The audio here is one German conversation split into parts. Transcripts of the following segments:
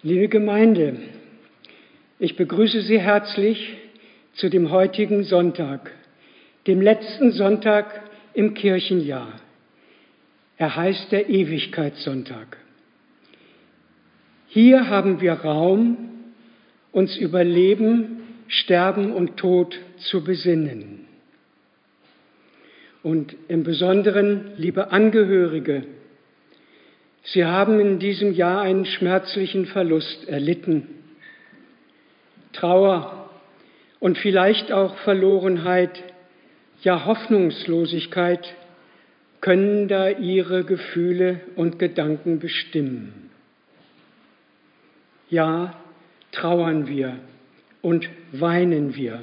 Liebe Gemeinde, ich begrüße Sie herzlich zu dem heutigen Sonntag, dem letzten Sonntag im Kirchenjahr. Er heißt der Ewigkeitssonntag. Hier haben wir Raum, uns über Leben, Sterben und Tod zu besinnen. Und im Besonderen, liebe Angehörige, Sie haben in diesem Jahr einen schmerzlichen Verlust erlitten. Trauer und vielleicht auch Verlorenheit, ja Hoffnungslosigkeit können da Ihre Gefühle und Gedanken bestimmen. Ja, trauern wir und weinen wir.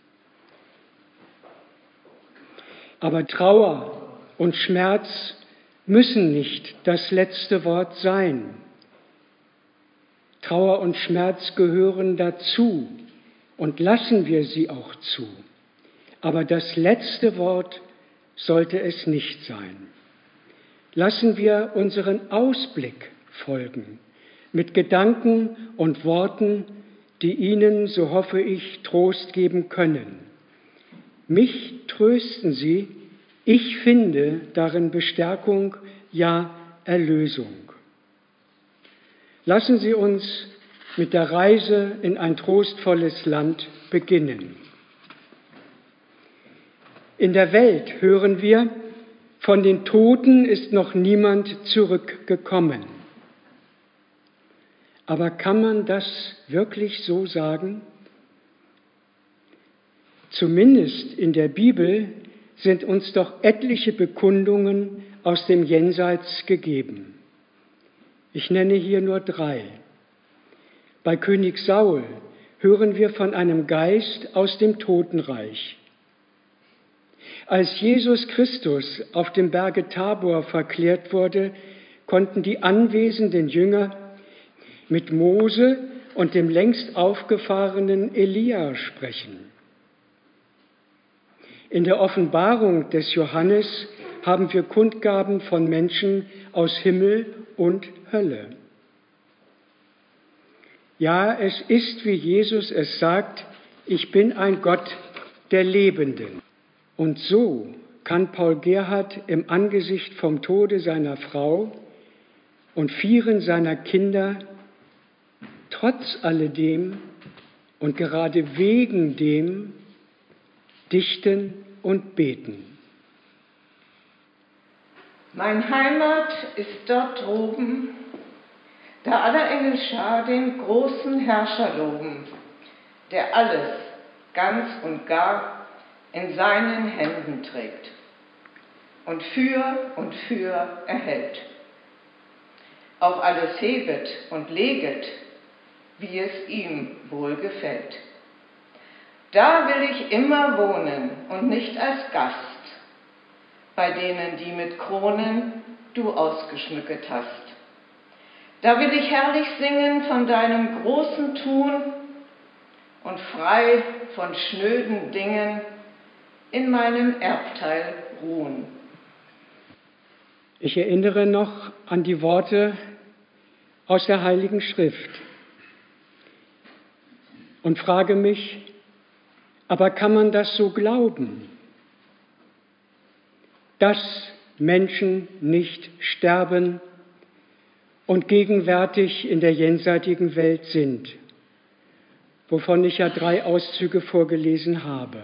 Aber Trauer und Schmerz müssen nicht das letzte Wort sein. Trauer und Schmerz gehören dazu und lassen wir sie auch zu. Aber das letzte Wort sollte es nicht sein. Lassen wir unseren Ausblick folgen mit Gedanken und Worten, die Ihnen, so hoffe ich, Trost geben können. Mich trösten Sie, ich finde darin Bestärkung, ja Erlösung. Lassen Sie uns mit der Reise in ein trostvolles Land beginnen. In der Welt hören wir, von den Toten ist noch niemand zurückgekommen. Aber kann man das wirklich so sagen? Zumindest in der Bibel sind uns doch etliche Bekundungen aus dem Jenseits gegeben. Ich nenne hier nur 3. Bei König Saul hören wir von einem Geist aus dem Totenreich. Als Jesus Christus auf dem Berge Tabor verklärt wurde, konnten die anwesenden Jünger mit Mose und dem längst aufgefahrenen Elia sprechen. In der Offenbarung des Johannes haben wir Kundgaben von Menschen aus Himmel und Hölle. Ja, es ist, wie Jesus es sagt, ich bin ein Gott der Lebenden. Und so kann Paul Gerhard im Angesicht vom Tode seiner Frau und 4 seiner Kinder trotz alledem und gerade wegen dem dichten und beten. Mein Heimat ist dort droben, da aller Engelschar den großen Herrscher loben, der alles ganz und gar in seinen Händen trägt und für erhält. Auch alles hebet und leget, wie es ihm wohl gefällt. Da will ich immer wohnen und nicht als Gast, bei denen, die mit Kronen du ausgeschmücket hast. Da will ich herrlich singen von deinem großen Tun und frei von schnöden Dingen in meinem Erbteil ruhen. Ich erinnere noch an die Worte aus der Heiligen Schrift und frage mich, aber kann man das so glauben, dass Menschen nicht sterben und gegenwärtig in der jenseitigen Welt sind, wovon ich ja 3 Auszüge vorgelesen habe?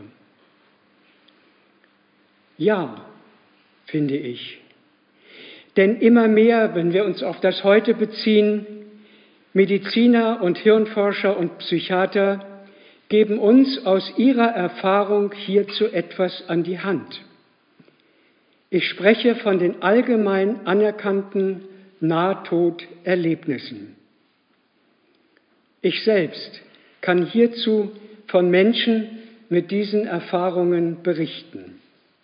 Ja, finde ich. Denn immer mehr, wenn wir uns auf das Heute beziehen, Mediziner und Hirnforscher und Psychiater geben uns aus ihrer Erfahrung hierzu etwas an die Hand. Ich spreche von den allgemein anerkannten Nahtoderlebnissen. Ich selbst kann hierzu von Menschen mit diesen Erfahrungen berichten.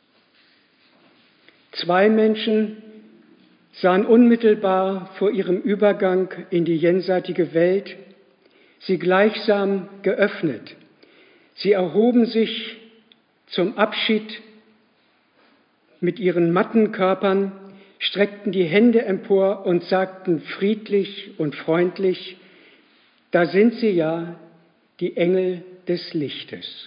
2 Menschen sahen unmittelbar vor ihrem Übergang in die jenseitige Welt sie gleichsam geöffnet. Sie erhoben sich zum Abschied mit ihren matten Körpern, streckten die Hände empor und sagten friedlich und freundlich, da sind sie ja, die Engel des Lichtes.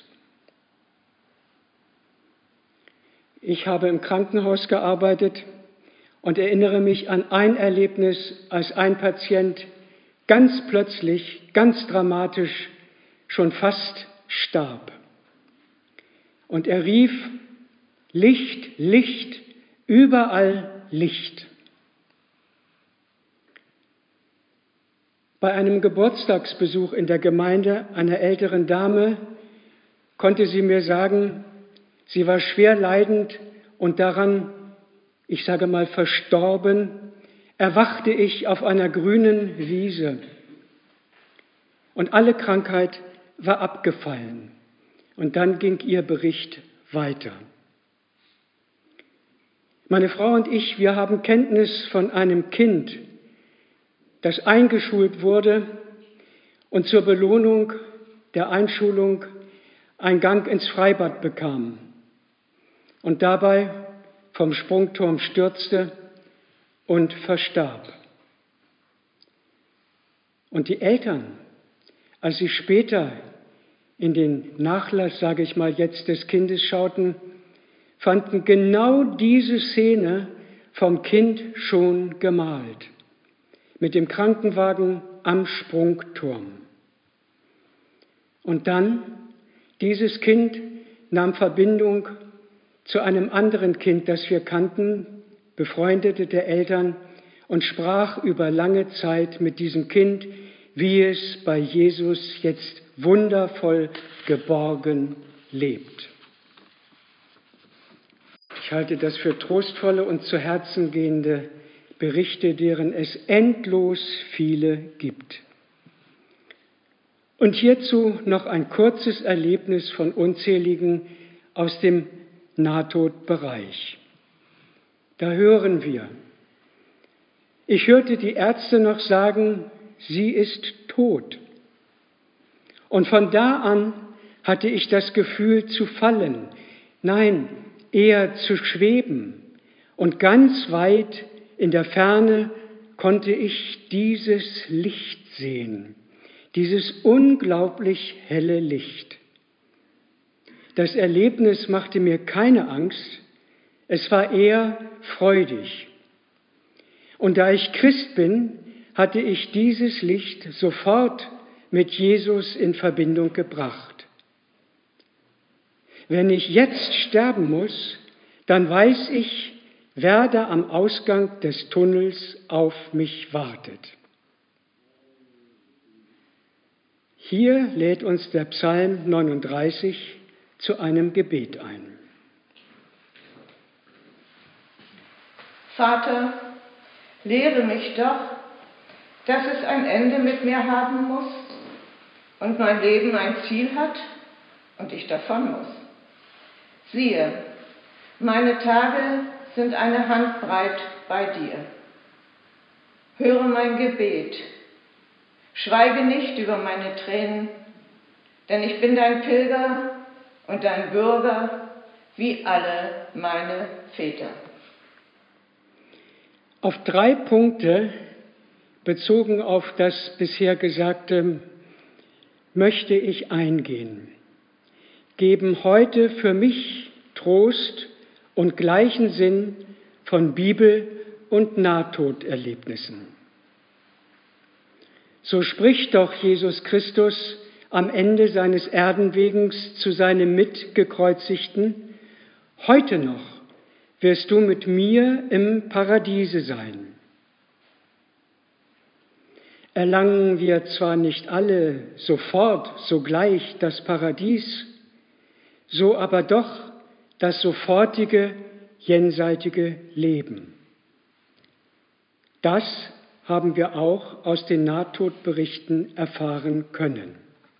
Ich habe im Krankenhaus gearbeitet und erinnere mich an ein Erlebnis, als ein Patient ganz plötzlich, ganz dramatisch, schon fast starb. Und er rief: Licht, Licht, überall Licht. Bei einem Geburtstagsbesuch in der Gemeinde einer älteren Dame konnte sie mir sagen, sie war schwer leidend und daran, ich sage mal, verstorben, erwachte ich auf einer grünen Wiese und alle Krankheit war abgefallen. Und dann ging ihr Bericht weiter. Meine Frau und ich, wir haben Kenntnis von einem Kind, das eingeschult wurde und zur Belohnung der Einschulung einen Gang ins Freibad bekam und dabei vom Sprungturm stürzte und verstarb. Und die Eltern, als sie später in den Nachlass, sage ich mal jetzt, des Kindes schauten, fanden genau diese Szene vom Kind schon gemalt, mit dem Krankenwagen am Sprungturm. Und dann, dieses Kind nahm Verbindung zu einem anderen Kind, das wir kannten, befreundete der Eltern, und sprach über lange Zeit mit diesem Kind, wie es bei Jesus jetzt wundervoll geborgen lebt. Ich halte das für trostvolle und zu Herzen gehende Berichte, deren es endlos viele gibt. Und hierzu noch ein kurzes Erlebnis von unzähligen aus dem Nahtodbereich. Da hören wir: Ich hörte die Ärzte noch sagen, sie ist tot. Und von da an hatte ich das Gefühl zu fallen, nein, eher zu schweben. Und ganz weit in der Ferne konnte ich dieses Licht sehen, dieses unglaublich helle Licht. Das Erlebnis machte mir keine Angst, es war eher freudig. Und da ich Christ bin, hatte ich dieses Licht sofort mit Jesus in Verbindung gebracht. Wenn ich jetzt sterben muss, dann weiß ich, wer da am Ausgang des Tunnels auf mich wartet. Hier lädt uns der Psalm 39 zu einem Gebet ein. Vater, lehre mich doch, dass es ein Ende mit mir haben muss und mein Leben ein Ziel hat und ich davon muss. Siehe, meine Tage sind eine Handbreit bei dir. Höre mein Gebet, schweige nicht über meine Tränen, denn ich bin dein Pilger und dein Bürger, wie alle meine Väter. Auf 3 Punkte, bezogen auf das bisher Gesagte, möchte ich eingehen. Geben heute für mich Trost und gleichen Sinn von Bibel- und Nahtoderlebnissen. So spricht doch Jesus Christus am Ende seines Erdenwegens zu seinem Mitgekreuzigten: Heute noch wirst du mit mir im Paradiese sein. Erlangen wir zwar nicht alle sofort, sogleich das Paradies, so aber doch das sofortige, jenseitige Leben. Das haben wir auch aus den Nahtodberichten erfahren können.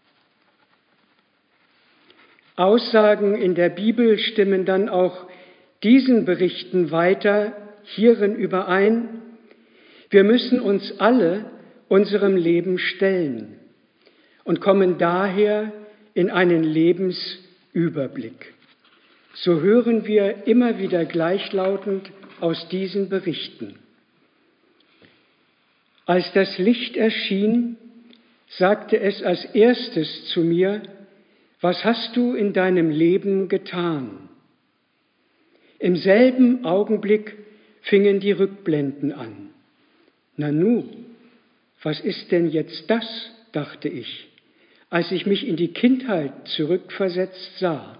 Aussagen in der Bibel stimmen dann auch diesen Berichten weiter hierin überein: Wir müssen uns alle unserem Leben stellen und kommen daher in einen Lebensüberblick. So hören wir immer wieder gleichlautend aus diesen Berichten. Als das Licht erschien, sagte es als erstes zu mir: Was hast du in deinem Leben getan? Im selben Augenblick fingen die Rückblenden an. Nanu, was ist denn jetzt das, dachte ich, als ich mich in die Kindheit zurückversetzt sah.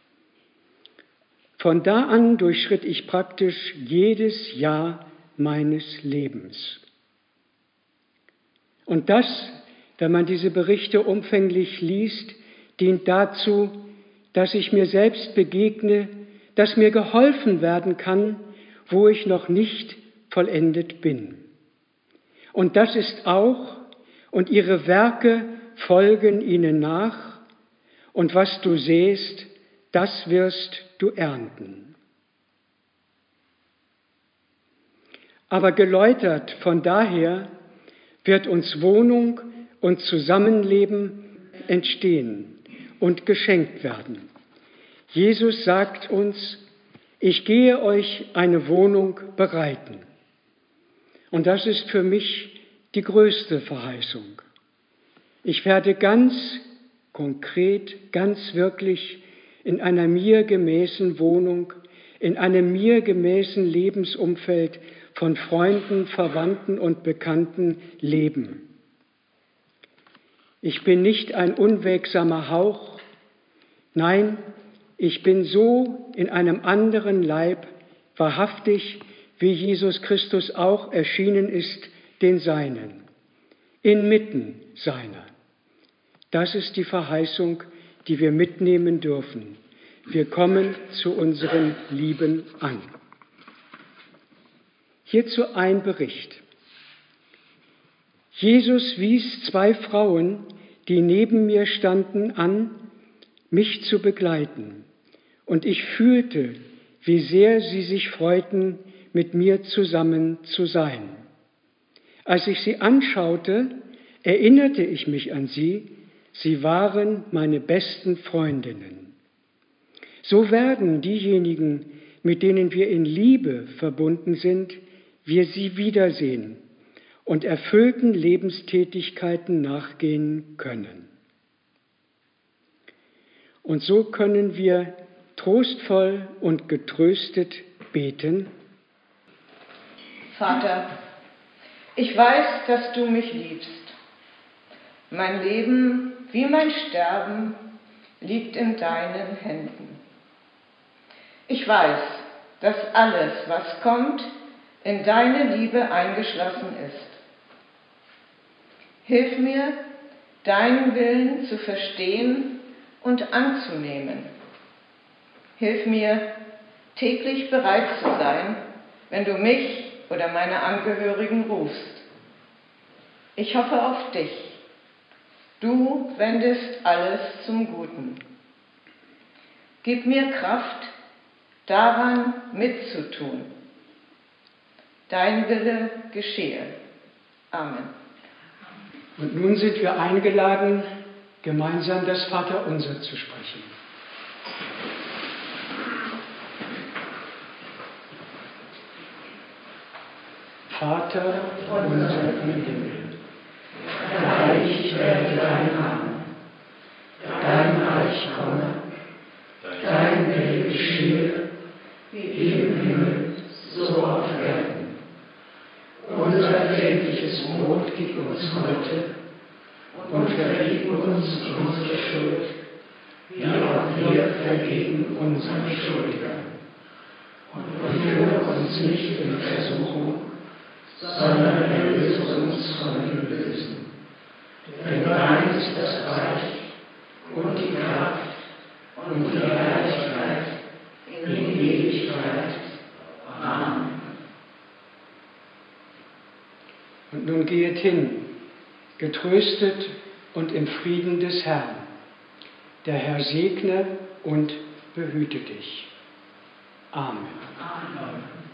Von da an durchschritt ich praktisch jedes Jahr meines Lebens. Und das, wenn man diese Berichte umfänglich liest, dient dazu, dass ich mir selbst begegne, dass mir geholfen werden kann, wo ich noch nicht vollendet bin. Und das ist auch, und ihre Werke folgen ihnen nach, und was du sähst, das wirst du ernten. Aber geläutert von daher wird uns Wohnung und Zusammenleben entstehen und geschenkt werden. Jesus sagt uns: Ich gehe euch eine Wohnung bereiten. Und das ist für mich die größte Verheißung. Ich werde ganz konkret, ganz wirklich in einer mir gemäßen Wohnung, in einem mir gemäßen Lebensumfeld von Freunden, Verwandten und Bekannten leben. Ich bin nicht ein unwegsamer Hauch, nein, ich bin so in einem anderen Leib, wahrhaftig, wie Jesus Christus auch erschienen ist, den Seinen, inmitten seiner. Das ist die Verheißung, die wir mitnehmen dürfen. Wir kommen zu unseren Lieben an. Hierzu ein Bericht. Jesus wies 2 Frauen, die neben mir standen, an, mich zu begleiten. Und ich fühlte, wie sehr sie sich freuten, mit mir zusammen zu sein. Als ich sie anschaute, erinnerte ich mich an sie. Sie waren meine besten Freundinnen. So werden diejenigen, mit denen wir in Liebe verbunden sind, wir sie wiedersehen und erfüllten Lebenstätigkeiten nachgehen können. Und so können wir trostvoll und getröstet beten: Vater, ich weiß, dass du mich liebst. Mein Leben wie mein Sterben liegt in deinen Händen. Ich weiß, dass alles, was kommt, in deine Liebe eingeschlossen ist. Hilf mir, deinen Willen zu verstehen und anzunehmen. Hilf mir, täglich bereit zu sein, wenn du mich oder meine Angehörigen rufst. Ich hoffe auf dich. Du wendest alles zum Guten. Gib mir Kraft, daran mitzutun. Dein Wille geschehe. Amen. Und nun sind wir eingeladen, gemeinsam das Vaterunser zu sprechen. Vater unser im Himmel, geheiligt werde dein Name, dein Reich komme, dein Wille geschehe, wie im Himmel, so auf Erden. Unser tägliches Brot gib uns heute und vergib uns unsere Schuld, wie auch wir vergeben unseren Schuldigern. Und führe uns nicht in Versuchung, sondern erlöse uns von dem Bösen. Denn dein ist das Reich und die Kraft und die Herrlichkeit in Ewigkeit. Amen. Und nun gehet hin, getröstet und im Frieden des Herrn. Der Herr segne und behüte dich. Amen. Amen.